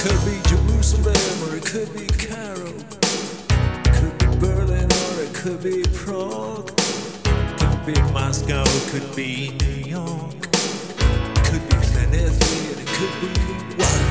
could be Jerusalem or it could be Cairo. Could be Berlin or it could be Prague. Could be Moscow, could be New York. Could be Planet, it could be